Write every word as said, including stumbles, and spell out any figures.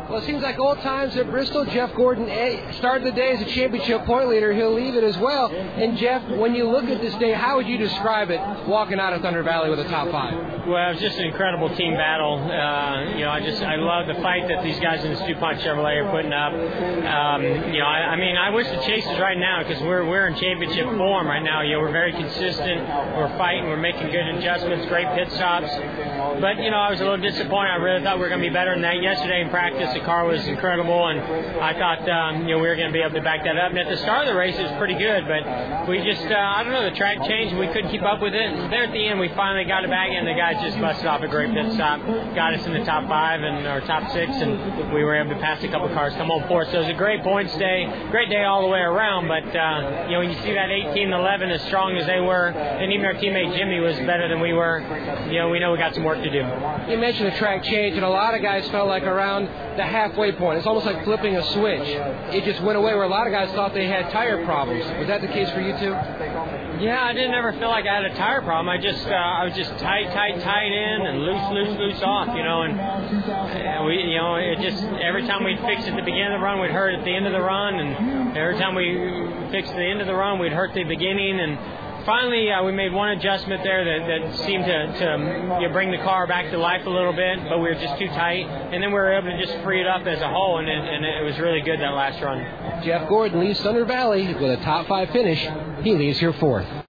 Well, it seems like old times at Bristol. Jeff Gordon started the day as a championship point leader. He'll leave it as well. And, Jeff, when you look at this day, how would you describe it walking out of Thunder Valley with a top five? Well, it was just an incredible team battle. Uh, you know, I just I love the fight that these guys in the DuPont Chevrolet are putting up. Um, you know, I, I mean, I wish the Chasers right now, because we're we're in championship form right now. You know, we're very consistent. We're fighting. We're making good adjustments. Great pit stops. But you know, I was a little disappointed. I really thought we were going to be better than that. Yesterday in practice, the car was incredible, and I thought um, you know we were going to be able to back that up. And at the start of the race, it was pretty good, but we just uh, I don't know, the track changed. We couldn't keep up with it. And there at the end, we finally got it back, and the guys just busted off a great pit stop, got us in the top five and or top six, and we were able to pass a couple cars, come home fourth. So it was a great points day, great day all the way around. But uh, you know, when you see that eighteen and eleven as strong as they were, and even our teammate Jimmy was better than we were, you know, we know we got some work to do. You mentioned the track change, and a lot of guys felt like around the halfway point, it's almost like flipping a switch. It just went away where a lot of guys thought they had tire problems. Was that the case for you too? Yeah, I didn't ever feel like I had a tire problem. I just uh, I was just tight, tight, tight in and loose, loose, loose off, you know. And uh, we, you know, it just every time we'd fix at the beginning of the run, we'd hurt at the end of the run, and every time we fixed the end of the run, we'd hurt the beginning. And finally, uh, we made one adjustment there that, that seemed to, to you know, bring the car back to life a little bit, but we were just too tight. And then we were able to just free it up as a whole, and it, and it was really good that last run. Jeff Gordon leaves Thunder Valley with a top five finish. He leaves here fourth.